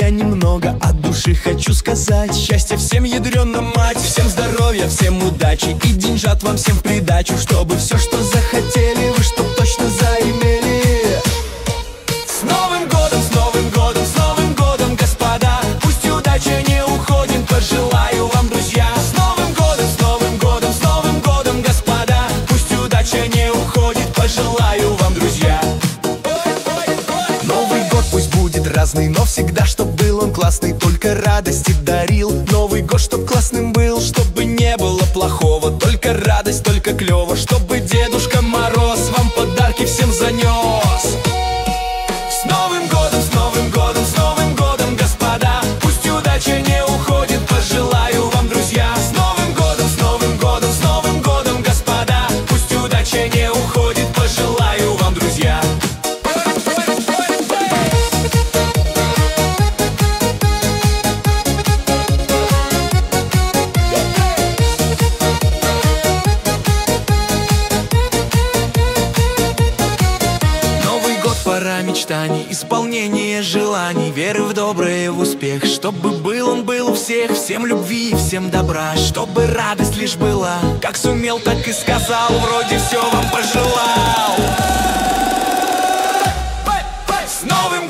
я немного от души хочу сказать: счастья всем, ядрёна мать, всем здоровья, всем удачи и деньжат вам всем в придачу, чтобы все, что захотели, вы чтоб точно заимели. С Новым годом, с Новым годом, с Новым годом, господа! Пусть удача не уходит, пожелаю вам, друзья. С Новым годом, с Новым годом, с Новым годом, господа! Пусть удача не уходит, пожелаю вам, друзья. Новый год пусть будет разный, но всегда, чтоб был он классный, только радости дарил. Новый год, чтоб классным был, чтобы не было плохого, только радость, только клёво, чтобы Дедушка Мороз вам подарки всем занес. С Новым годом, с Новым годом, с Новым годом, господа! Пусть удача не уходит, пожелаю вам, друзья. С Новым годом, с Новым годом, с Новым годом, господа! Пусть удача не уходит, пожелаю вам, друзья. Пора мечтаний, исполнения желаний, веры в доброе, в успех, чтобы был он был у всех, всем любви и всем добра, чтобы радость лишь была, как сумел, так и сказал, вроде все вам пожелал. С Новым